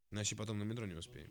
Иначе потом на метро не успеем.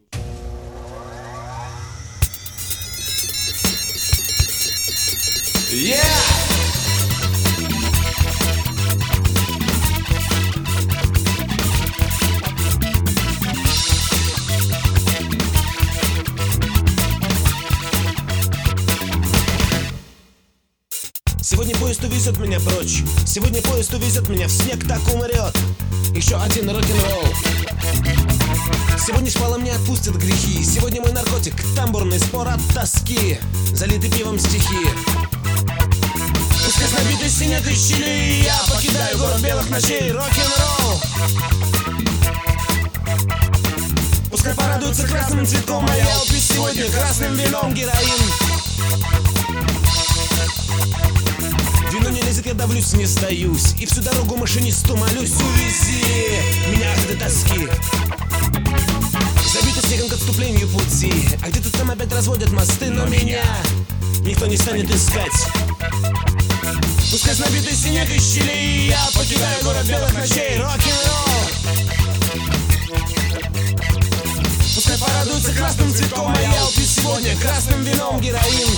Сегодня поезд увезет меня прочь. Сегодня поезд увезет меня в снег, так умрет. Еще один рок-н-ролл. Сегодня шпала мне отпустят грехи. Сегодня мой наркотик, тамбурный спор от тоски. Залитый пивом стихи. Пускай с набитой синей щели я покидаю город белых ночей. Рок-н-ролл. Пускай порадуется красным цветком, а я упью сегодня красным вином героин. Вино не лезет, я давлюсь, не сдаюсь. И всю дорогу машинисту молюсь: увези меня от этой тоски. Забито снегом к отступлению пути, а где-то там опять разводят мосты, но меня никто не станет искать. Пускай с набитой снег и щели я покидаю город белых ночей. Рок-н-ролл. Пускай порадуется красным цветком, а я упью сегодня красным вином героин.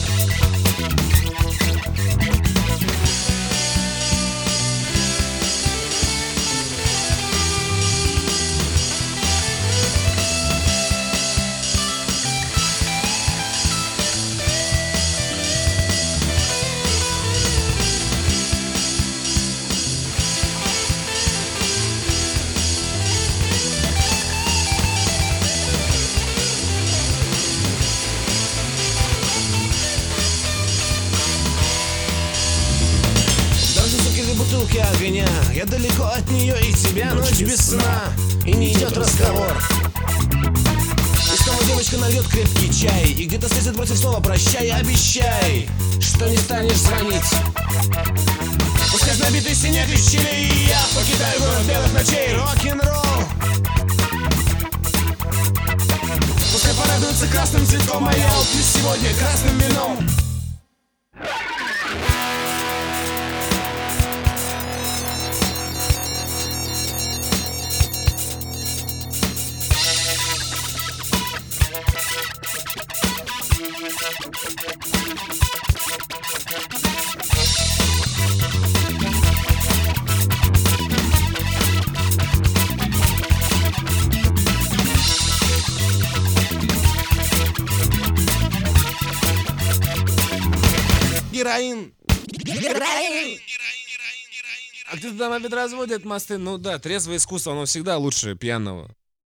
Бутылки огня, я далеко от нее и тебя, ночь без сна, и не идет разговор. И снова девочка нальет крепкий чай, и где-то слезет против слова прощай. Обещай, что не станешь звонить. Пускай с набитой снег и щелей я покидаю город белых ночей. Рок-н-ролл. Пускай порадуется красным цветком, а я упью сегодня красным вином. Героин! Героин! А где-то там опять разводят мосты. Ну да, трезвое искусство, оно всегда лучше пьяного.